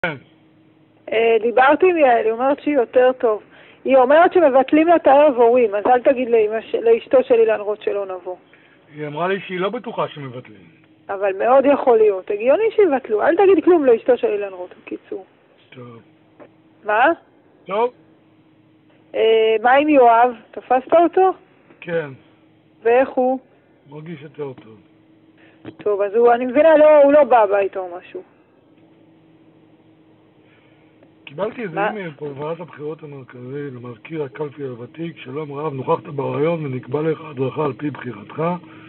כן. דיברתי עם יעל, היא אומרת שהיא יותר טוב. היא אומרת שמבטלים לה את הערב הורים, אז אל תגיד לאשתו של אילן רוט שלא נבוא. היא אמרה לי שהיא לא בטוחה שמבטלים. אבל מאוד יכול להיות. הגיוני שיבטלו. אל תגיד כלום לאשתו של אילן רוט, בקיצור. טוב. מה? טוב. מה עם יואב? תפסת אותו? כן. ואיך הוא? מרגיש יותר טוב. טוב, אז אני מבינה, הוא לא בא הביתה או משהו. קיבלתי איזה אימייל פה בוועדת הבחירות המרכזי למזכיר הקלפי הוותיק. שלום רב, נוכחת ברעיון ונקבע לך הדרכה על פי בחירתך.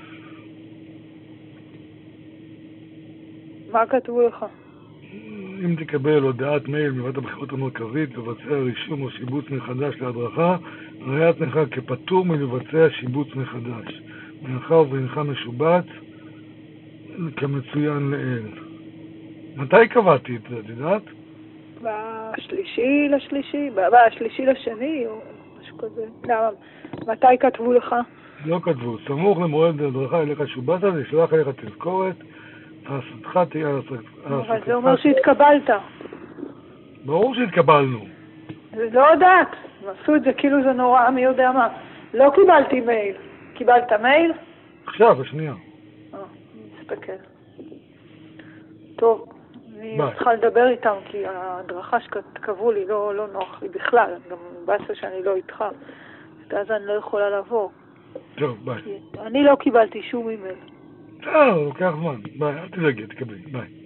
מה כתבו לך? אם תקבל הודעת מייל מוועדת הבחירות המרכזית לבצע רישום או שיבוץ מחדש להדרכה, ראה עצמך כפטור מלבצע שיבוץ מחדש. מאחר ואינך משובץ כמצוין לעיל. מתי קבעתי את זה, את יודעת? בשלישי לשני או משהו כזה. למה? מתי כתבו לך? לא כתבו. סמוך למועד ההדרכה אליך שובצת, ישלח אליך תזכורת. העסקתך תהיה על העסקתך. אבל זה אומר שהתקבלת. ברור שהתקבלנו. לא יודעת. הם עשו את זה כאילו זה נורא, מי יודע מה. לא קיבלתי מייל. קיבלת מייל? עכשיו, השנייה. נסתכל. טוב. אני צריכה לדבר איתם, כי ההדרכה שקבעו לי לא נוח לי בכלל. גם בעצם שאני לא איתך. אז אני לא יכולה לבוא. טוב, ביי. אני לא קיבלתי שום אימייל. לוקח זמן. ביי, אל תדאגי, תקבלי. ביי.